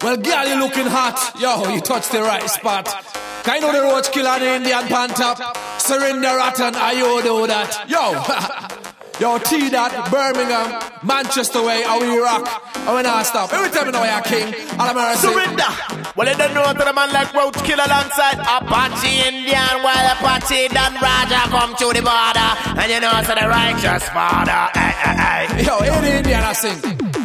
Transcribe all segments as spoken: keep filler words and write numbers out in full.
Well, girl, you looking hot. Yo, you touched the right spot. I know the roach killer, the Indian panther. Surrender rotten, I you do that. Yo, yo, T that Birmingham, Manchester way, how we rock. And we not stop. Every time you know you're king, all I'm gonna say. Surrender. Well, you don't know to the man like roach killer alongside Apache Indian, while Apache Dan Raja come to the border. And you know to the righteous father. Ay, ay, ay. Yo, in the Indian I sing.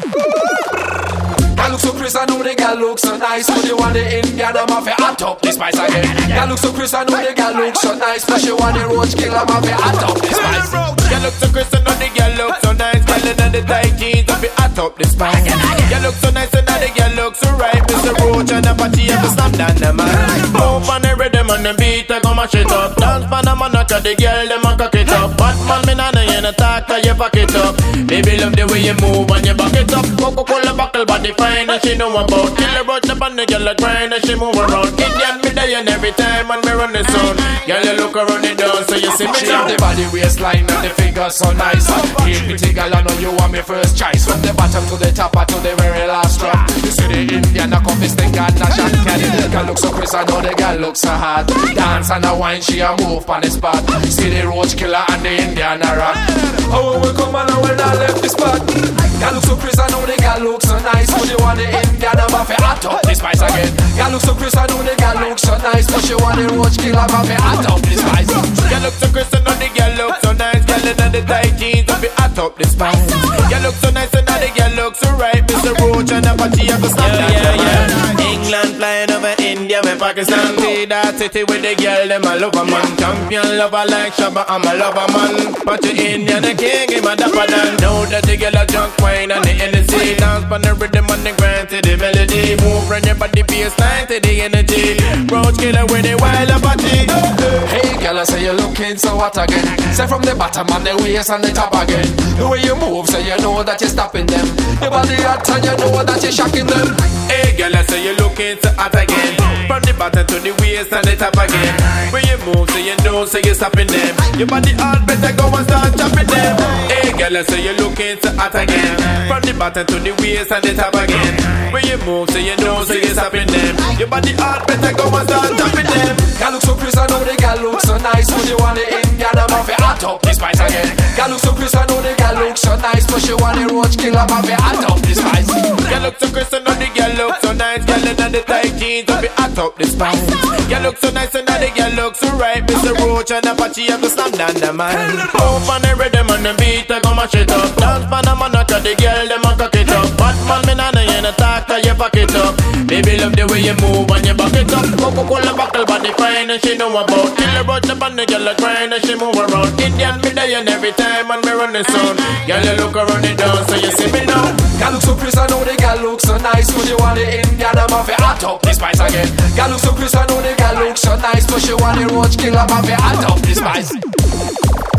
Girl look so crisp, I know the girl look so nice. But you want the Indian, I'm off your hot up, this spice again. Girl look so crisp, I know the girl look so nice. But you want the roach killer, I'm off your hot up, this spice. Girl look so crisp, I know the girl look so nice. Girl in the tight jeans, I'm be hot up, this spice. Girl look so nice, and now the girl look so right. Mister Roach and Apache, have to snap down the man. Move on the rhythm and the beat, I go mash it up. Dance for the man, I cut the girl, them a cock it up. Batman, me nana, you no talk, you pack it up. Baby, love the way you move and you back it up. Coca-Cola buckle, body fine. And she know about kill about the band, the girl a grind and she move around. Indian me die and every time when me run the sound. Girl you look around the down so you see me she have the body waistline and the figure so nice. Hey pretty girl, I know you want me first choice. From the bottom to the top or to the very last drop. You see the Indian a come this thing and a shot. Girl look so crisp, I know the girl look so hot. Dance and a wine, she a move on the spot. See the roach killer and the Indian a rock. Oh we come on and when I left the spot. Girl look so crisp, I know the girl look so nice. But you want the Indian, I'm off your hot up, this spice again. Girl look so crisp, I know the girl look so nice. But she want the roach killer, I'm off your hot up, this spice. Girl look so crisp, I know the girl look so nice. Girl in the tight jeans, I'm be hot up, this spice. Girl look so nice, and now the girl look so right. Mister Roach and Apache have to stop that. Yeah, yeah. England flying over India with Pakistan. See that city with the girl, them a lover man. Champion lover like Shabba, I'm a lover man. But the Indian, the king, him a dapper than. Know that the girl a junk wine and the Hennessy. Dance on the rhythm and the grind to the melody. Move run your body baseline to the energy. Roach killer with the wild Apache. Hey girl, I say you're looking so hot again. Say from the bottom and the waist and the top again. The way you move, so you know that you're stopping them. Your body hot and you know that you're shocking them. Hey girl, I say you're looking so hot again. From the bottom to the waist and the top again. When you move, so you know, so you're stopping them. Your body hot, better go and start chopping them. Hey girl, I say you're looking so hot again. From the bottom to the waist and the top again. When you move, so you know, so you're stopping them. Your body hot, better go and start chopping them. Girl look so crisp, I know the girl look so nice. But you want the Indian, I'm off your hot up, this spice again. Girl look so crisp, I know the girl look so nice. But she want the roach killer, I'm off your hot up, this spice. Girl look so crisp, I know the girl look so nice. Girl in the tight jeans, I'll be hot up, this spice. Girl look so nice, and now the girl look so right. Mister Roach and Apache have to slam down the man. Move on the rhythm and the beat, I go mash it up. Dance for the man, I cut the girl, them a cock it up. Batman, me nana, you no talk, you pack it up. Baby love the way you move and you back it up. Coca-Cola buckle, body fine and she know about. Kill about the band, the girl a grind and she move around. Indian me die and every time when me run the sound. Girl you look around the down so you see me now. Girl look so crisp, I know the girl look so nice. But you want the Indian, I'm off your hot up, this spice again. Girl look so crisp, I know the girl look so nice. But she want the roach killer, I'm off your hot up, this spice.